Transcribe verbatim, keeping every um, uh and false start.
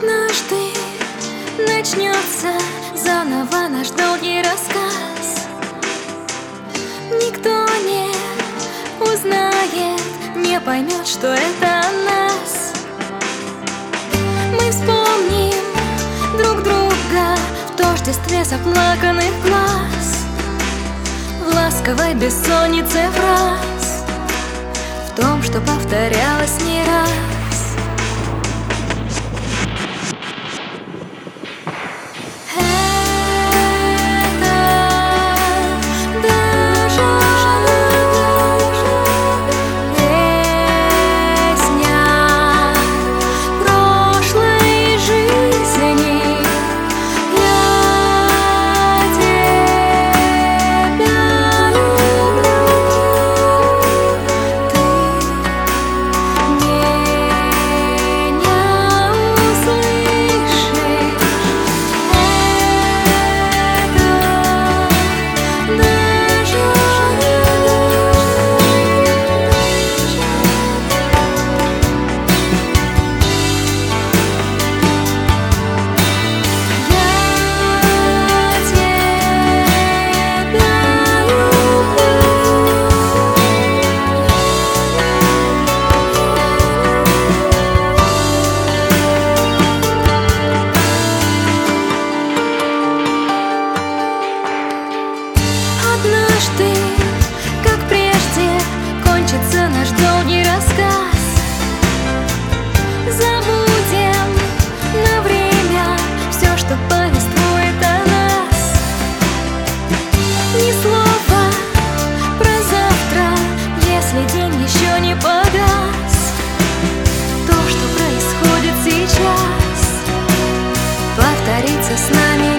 Однажды начнется заново наш долгий рассказ. Никто не узнает, не поймет, что это о нас. Мы вспомним друг друга в тождестве заплаканных глаз, в ласковой бессоннице фраз, в том, что повторялось не раз. Однажды, как прежде, кончится наш долгий рассказ. Забудем на время все, что повествует о нас. Ни слова про завтра, если день еще не погас. То, что происходит сейчас, повторится с нами.